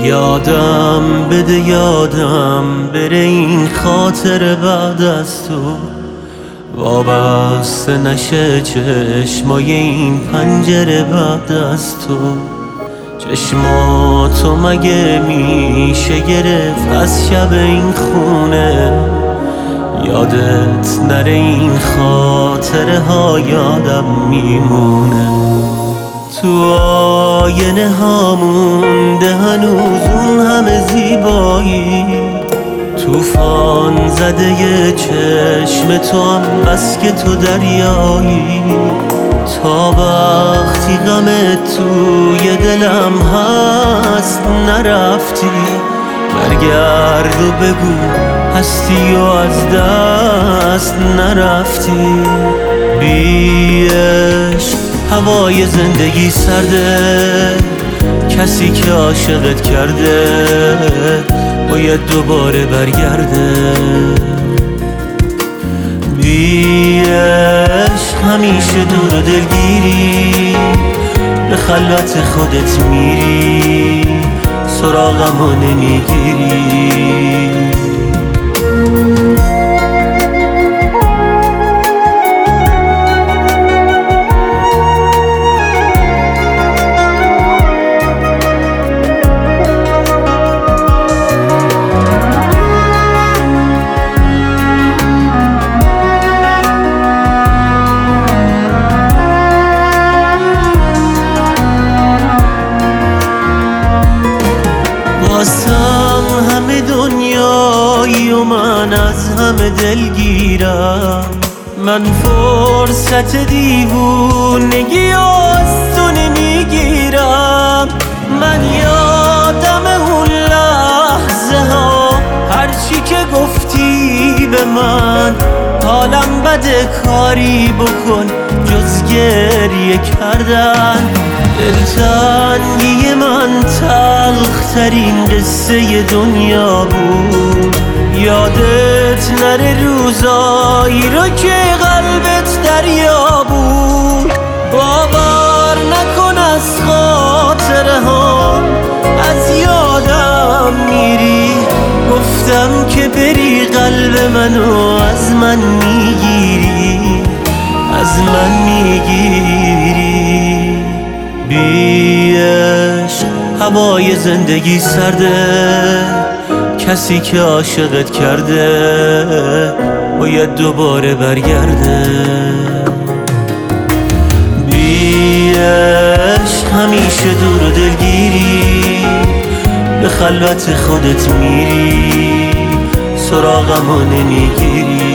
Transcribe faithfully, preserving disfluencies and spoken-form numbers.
یادم بده یادم بره این خاطر بعد از تو وابسته نشه چشمای این پنجره بعد از تو. چشماتو مگه میشه گرفت از شب این خونه؟ یادت نره این خاطره ها یادم میمونه. تو آینه ها مونده هنوز اون همه زیبایی، طوفان زده یه چشم تو هم بس که تو دریایی. تا وقتی غم توی دلم هست نرفتی، برگرد و بگو هستی و از دست نرفتی. بی عشق هوای زندگی سرده، کسی که عاشقت کرده باید دوباره برگرده. بی عشق همیشه دور و دلگیری، به خلوت خودت میری سراغمو نمیگیری. واسم همه دنیایی و من از همه دلگیرم. من فرصت دیوونگی از تو نمیگیرم. من یادم اون لحظه ها هرچی که گفتی به من، حالم بده کاری بکن جز گریه کردن. دلتنگی من تلخترین قصه دنیا بود. یادت نره روزایی رو که قلبت دریا بود. باور نکن از خاطره ها از یادم میری، گفتم که بری قلب منو از من میگیری از من میگیری. بی عشق هوای زندگی سرده، کسی که عاشقت کرده باید دوباره برگرده. بی عشق همیشه دور و دلگیری، به خلوت خودت میری سراغمو نمیگیری.